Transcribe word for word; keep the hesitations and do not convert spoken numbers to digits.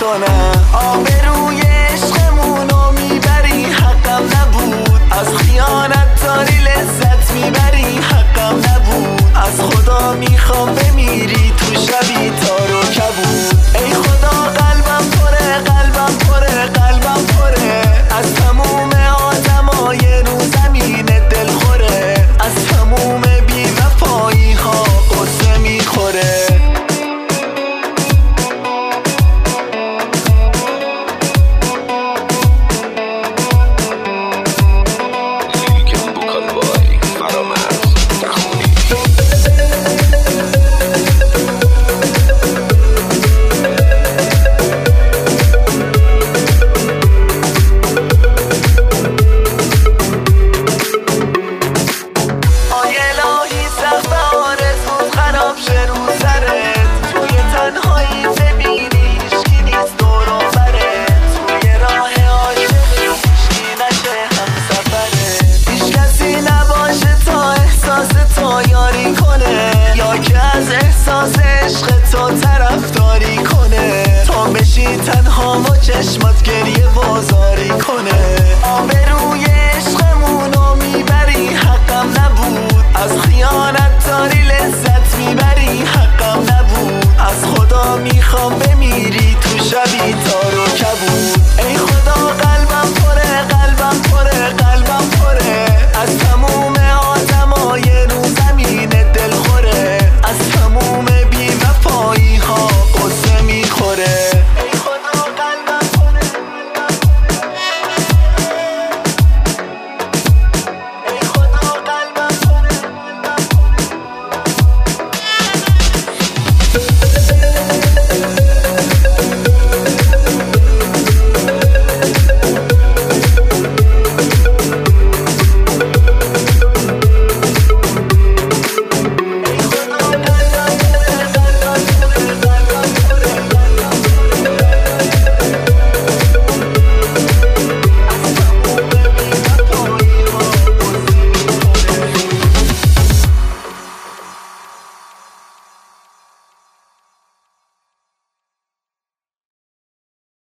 کنم. آبروی عشقمونو میبری حقم نبود، از خیانت داری لذت میبری حقم نبود. از خدا میخوام بمیری تو شبی تارو کبود. ای خدا قلبم پره قلبم پره قلبم پره، از تموم آدمای رو زمین دل خوره، از تموم بی وفایی ها قصه میخوره. تنها و چشمات گریه بازاری کنه. آبروی عشقمونو میبری حقم نبود، از خیانت داری لذت میبری حقم نبود. از خدا میخوام بمیری